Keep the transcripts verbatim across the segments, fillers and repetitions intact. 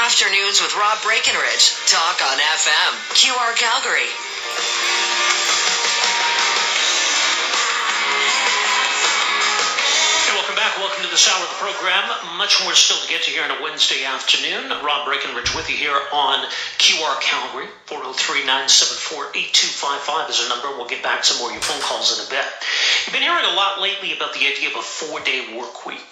Afternoons with Rob Breckenridge. Talk on F M. Q R Calgary. Hey, welcome back. Welcome to this hour of the program. Much more still to get to here on a Wednesday afternoon. Rob Breckenridge with you here on Q R Calgary. four oh three, nine seven four, eight two five five is our number. We'll get back to more of your phone calls in a bit. You've been hearing a lot lately about the idea of a four-day work week.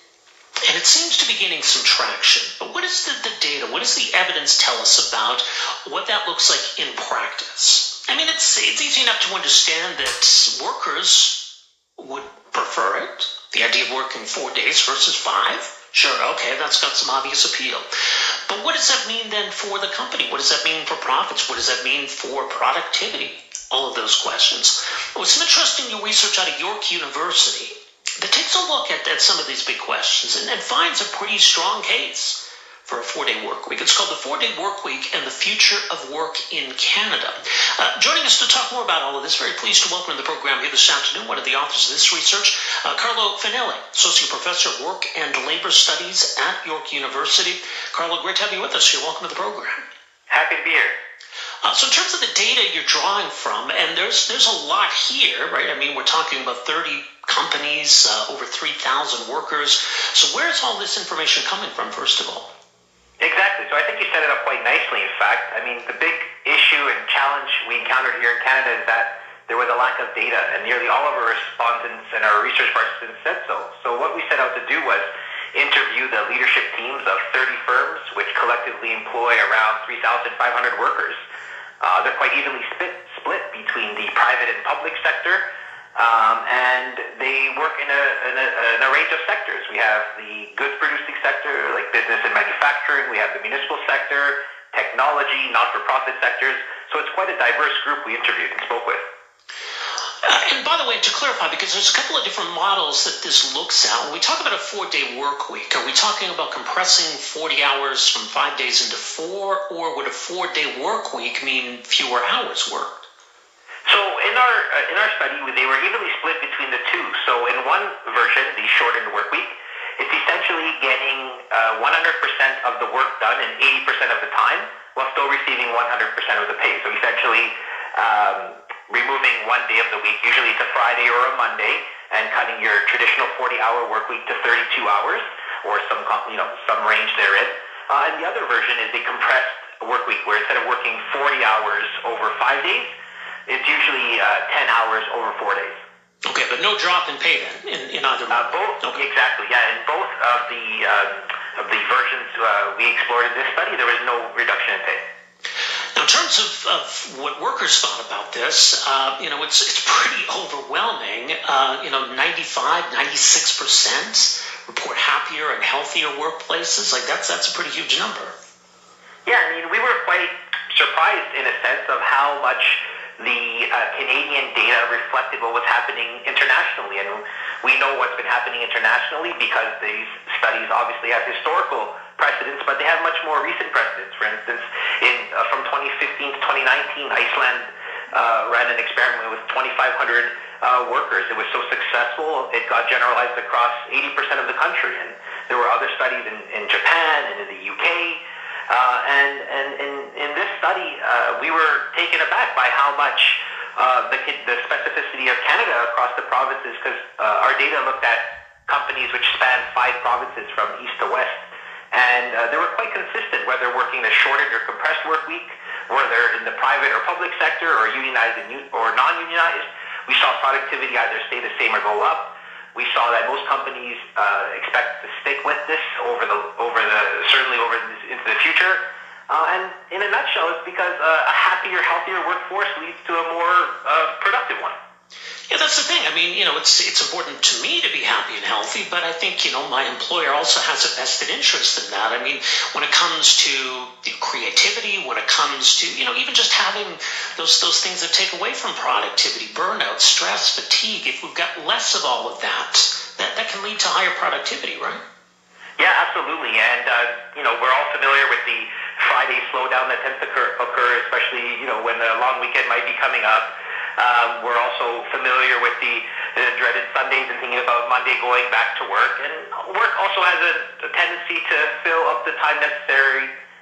And it seems to be gaining some traction. But what does the, the data, what does the evidence tell us about what that looks like in practice? I mean, it's it's easy enough to understand that workers would prefer it. The idea of working four days versus five. Sure, okay, that's got some obvious appeal. But what does that mean then for the company? What does that mean for profits? What does that mean for productivity? All of those questions. Well, some interesting new research out of York University that takes a look at, at some of these big questions and, and finds a pretty strong case for a four-day work week. It's called the Four-Day Work Week and the Future of Work in Canada. Uh, joining us to talk more about all of this, very pleased to welcome to the program here this afternoon one of the authors of this research, uh, Carlo Fanelli, Associate Professor of Work and Labor Studies at York University. Carlo, great to have you with us here. Welcome to the program. Happy to be here. Uh, so in terms of the data you're drawing from, and there's there's a lot here, right? I mean, we're talking about thirty companies, uh, over three thousand workers. So where's all this information coming from, first of all? Exactly. So I think you set it up quite nicely, in fact. I mean, the big issue and challenge we encountered here in Canada is that there was a lack of data, and nearly all of our respondents and our research participants said so. So what we set out to do was interview the leadership teams of thirty firms, which collectively employ around three thousand five hundred workers. Uh, they're quite evenly split, split between the private and public sector, um, and they work in a, in, a, in a range of sectors. We have the goods-producing sector, like business and manufacturing. We have the municipal sector, technology, not-for-profit sectors. So it's quite a diverse group we interviewed and spoke with. Uh, and by the way, to clarify, because there's a couple of different models that this looks at. When we talk about a four-day work week, are we talking about compressing forty hours from five days into four, or would a four-day work week mean fewer hours worked? So in our uh, in our study, they were evenly split between the two. So in one version, the shortened work week, it's essentially getting uh, one hundred percent of the work done in eighty percent of the time, while still receiving one hundred percent of the pay. So essentially, um, removing one day of the week, usually it's a Friday or a Monday, and cutting your traditional forty-hour work week to thirty-two hours, or some you know some range therein. Uh, and the other version is a compressed work week, where instead of working forty hours over five days, it's usually uh, ten hours over four days. Okay, but no drop in pay then in, in either uh, both okay. Exactly, yeah. In both of the um, of the versions uh, we explored in this study, there was no reduction in pay. Now, in terms of, of what workers thought about this, uh, you know, it's it's pretty overwhelming. Uh, you know, ninety-five, ninety-six percent report happier and healthier workplaces. Like, that's that's a pretty huge number. Yeah, I mean, we were quite surprised in a sense of how much the uh, Canadian data reflected what was happening internationally. And we know what's been happening internationally because these studies obviously have historical precedents, but they have much more recent precedents. For instance, in uh, from twenty fifteen to twenty nineteen, Iceland uh, ran an experiment with twenty-five hundred uh, workers. It was so successful, it got generalized across eighty percent of the country. And there were other studies in, in Japan and in the U K. Uh, and and in, in this study, uh, we were taken aback by how much uh, the, the specificity of Canada across the provinces, because uh, our data looked at companies which span five provinces from east to west. And uh, they were quite consistent, whether working a shortened or compressed work week, whether in the private or public sector, or unionized and or non-unionized. We saw productivity either stay the same or go up. We saw that most companies uh, expect to stick with this over the over the certainly over this, into the future. Uh, and in a nutshell, it's because uh, a happier, healthier workforce leads to a more uh, productive one. Yeah, that's the thing. I mean, you know, it's it's important to me to be happy and healthy, but I think, you know, my employer also has a vested interest in that. I mean, when it comes to you know, creativity, when it comes to, you know, even just having those those things that take away from productivity, burnout, stress, fatigue, if we've got less of all of that, that, that can lead to higher productivity, right? Yeah, absolutely. And, uh, you know, we're all familiar with the Friday slowdown that tends to occur, occur especially, you know, when the long weekend might be coming up. Um, we're also familiar with the, the dreaded Sundays and thinking about Monday going back to work. And work also has a, a tendency to fill up the time necessary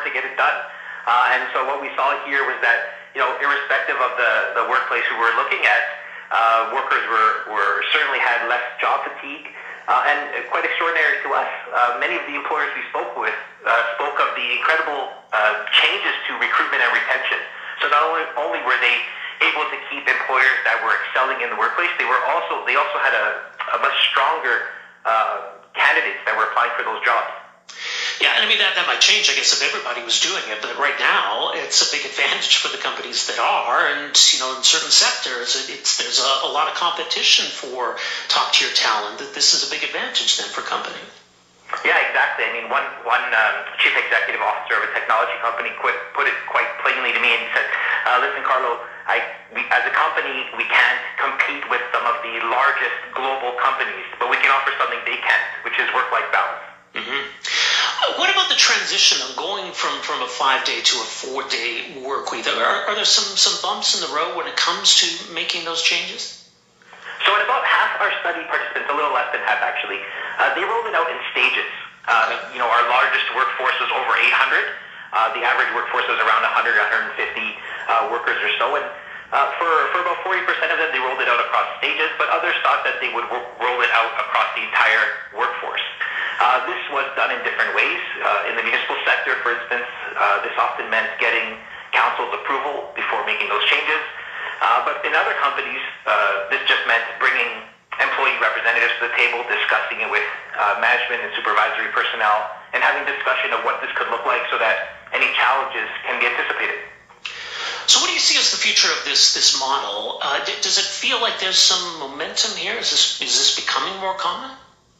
hard to get it done. Uh, and so what we saw here was that, you know, irrespective of the, the workplace we were looking at, uh, workers were, were certainly had less job fatigue. Uh, and quite extraordinary to us, uh, many of the employers we spoke with uh, spoke of the incredible uh, changes to recruitment and retention. So not only, only were they able to keep employers that were excelling in the workplace, they were also they also had a, a much stronger uh, candidates that were applying for those jobs. Yeah, and I mean, that, that might change, I guess, if everybody was doing it. But right now, it's a big advantage for the companies that are. And, you know, in certain sectors, it, it's there's a, a lot of competition for top-tier talent. That this is a big advantage then for companies. Yeah, exactly. I mean, one one um, chief executive officer of a technology company quit, put it quite plainly to me, and he said, uh, listen, Carlo, I, we, as a company, we can't compete with some of the largest global companies, but we can offer something they can't, which is work-life balance. Mm-hmm. What about the transition of going from, from a five-day to a four-day work week? Are, are there some, some bumps in the road when it comes to making those changes? So in about half our study participants, a little less than half actually, uh, they rolled it out in stages. Uh, okay. You know, our largest workforce was over eight hundred. Uh, the average workforce was around one hundred, one hundred fifty uh, workers or so. And uh, for, for about forty percent of them, they rolled it out across stages, but others thought that they would ro- roll it out across the entire workforce. Uh, this was done in different ways. Uh, in the municipal sector, for instance, uh, this often meant getting council's approval before making those changes. Uh, but in other companies, uh, this just meant bringing employee representatives to the table, discussing it with uh, management and supervisory personnel, and having discussion of what this could look like so that any challenges can be anticipated. So what do you see as the future of this this model? Uh, d- does it feel like there's some momentum here? Is this is this becoming more common?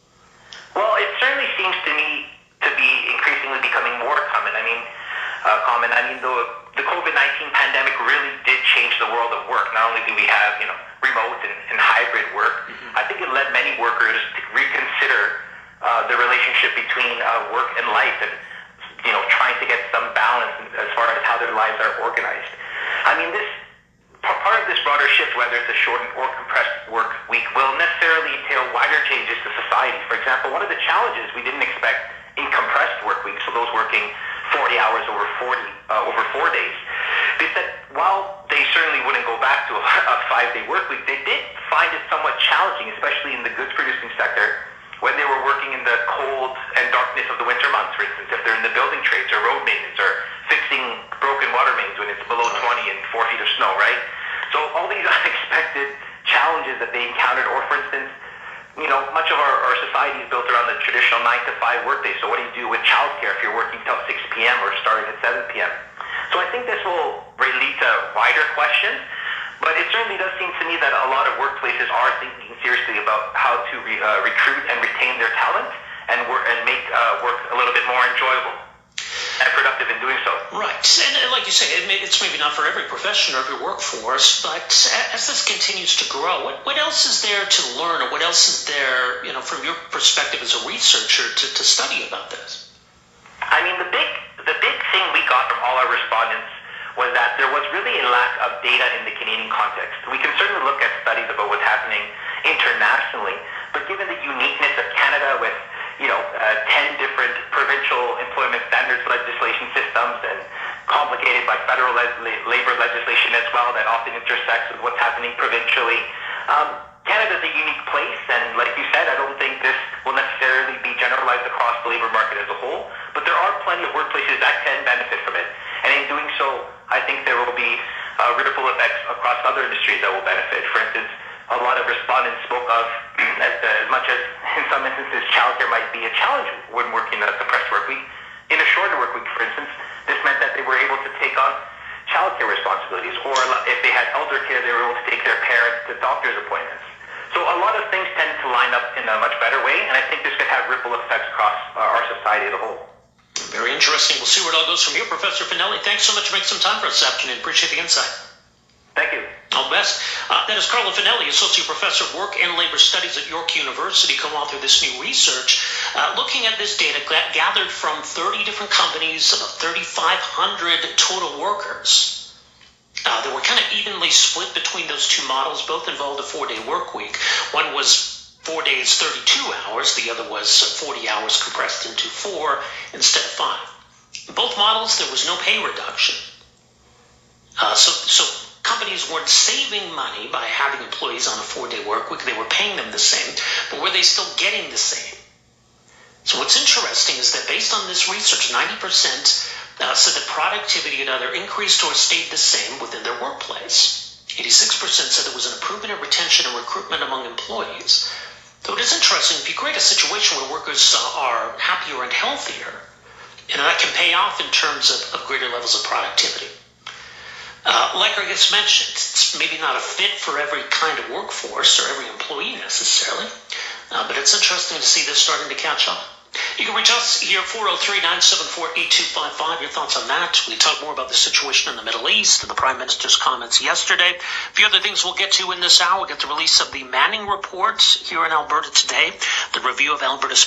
Well, it certainly seems to me to be increasingly becoming more common. I mean, uh, common. I mean, the the COVID nineteen pandemic really did change the world of work. Not only do we have, you know, remote and, and hybrid work, mm-hmm. I think it led many workers to reconsider uh, the relationship between uh, work and life, and you know, trying to get some balance as far as how their lives are organized. I mean, this. Part of this broader shift, whether it's a shortened or compressed work week, will necessarily entail wider changes to society. For example, one of the challenges we didn't expect in compressed work weeks, so those working forty hours over forty uh, over four days, is that while they certainly wouldn't go back to a, a five-day work week, they did find it somewhat challenging, especially in the goods-producing sector, when they were working in the cold and darkness of the winter months. For instance, if they're in the building trades or road maintenance or fixing broken water mains when it's below twenty and four feet of snow, right? So all these unexpected challenges that they encountered, or for instance, you know, much of our, our society is built around the traditional nine to five workday. So what do you do with childcare if you're working till six p.m. or starting at seven p.m.? So I think this will lead to wider questions, but it certainly does seem to me that a lot of workplaces are thinking seriously about how to re, uh, recruit and retain their talent and work and make uh, work a little bit more enjoyable and productive in doing so. Right, and like you say, it may, it's maybe not for every profession or every workforce, but as this continues to grow, what, what else is there to learn, or what else is there, you know, from your perspective as a researcher to, to study about this? I mean, the big the big thing we got from all our respondents was that there was really a lack of data in the Canadian context. We can certainly look at studies about what's happening internationally, but given the uniqueness of Canada with, you know, uh, ten different provincial employment standards legislation systems and complicated by federal le- labor legislation as well that often intersects with what's happening provincially. Um, Canada's a unique place, and like you said, I don't think this will necessarily be generalized across the labor market as a whole, but there are plenty of workplaces that can benefit from it. And in doing so, I think there will be uh, ripple effects across other industries that will benefit. For instance, a lot of respondents spoke of, as, as much as in some instances childcare might be a challenge when working a compressed work week, in a shorter work week, for instance, this meant that they were able to take on childcare responsibilities, or if they had elder care, they were able to take their parents to doctor's appointments. So a lot of things tend to line up in a much better way, and I think this could have ripple effects across uh, our society as a whole. Very interesting. We'll see where it all goes from here. Professor Finelli, thanks so much for making some time for us this afternoon. Appreciate the insight. Thank you. All the best. Uh, that is Carlo Finelli, Associate Professor of Work and Labor Studies at York University, co-authored this new research, uh, looking at this data gathered from thirty different companies, about thirty-five hundred total workers. Uh, they were kind of evenly split between those two models. Both involved a four-day work week. One was four days, thirty-two hours. The other was forty hours compressed into four instead of five. Both models, there was no pay reduction. Uh, so, so companies weren't saving money by having employees on a four-day work week. They were paying them the same, but were they still getting the same? So what's interesting is that based on this research, ninety percent uh, said that productivity had either increased or stayed the same within their workplace. eighty-six percent said there was an improvement in retention and recruitment among employees. Though it is interesting, if you create a situation where workers uh, are happier and healthier, you know, that can pay off in terms of, of greater levels of productivity. Uh, like I just mentioned, it's maybe not a fit for every kind of workforce or every employee necessarily, uh, but it's interesting to see this starting to catch on. You can reach us here, four oh three, nine seven four, eight two five five. Your thoughts on that. We talk more about the situation in the Middle East and the Prime Minister's comments yesterday. A few other things we'll get to in this hour. We'll get the release of the Manning Report here in Alberta today, the review of Alberta's